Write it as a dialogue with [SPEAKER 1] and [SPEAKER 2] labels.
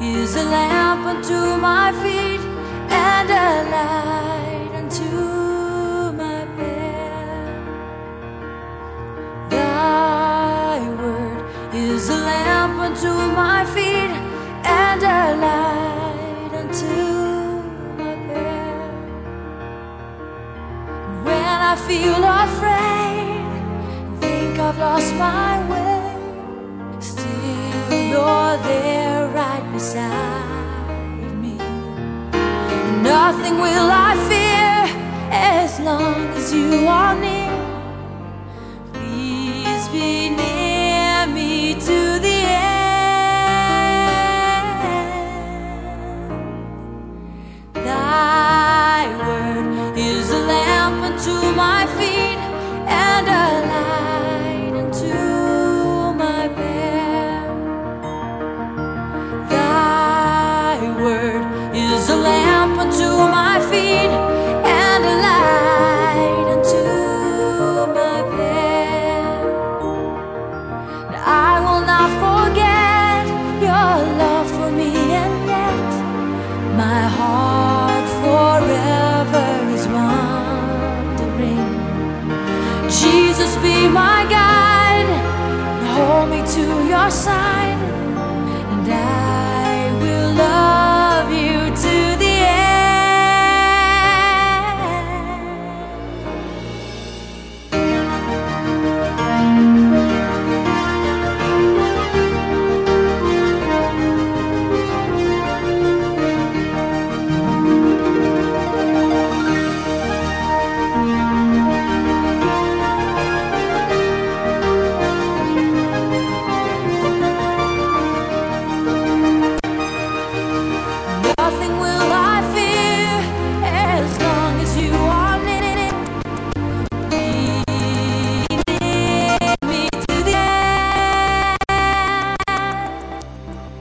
[SPEAKER 1] is a lamp unto my feet and a light unto my path. Thy word is a lamp unto my feet and a light unto my path. And when I feel afraid and think I've lost my way, still you're there right beside me. And nothing will I fear as long as you are near. Please be near me to the end. Thy word is a lamp unto my feet and a light unto my path. Thy word is a lamp unto my feet and a light unto my path. And I will not forget your love for me, and yet my heart forever is wandering. Jesus, be my guide and hold me to your side.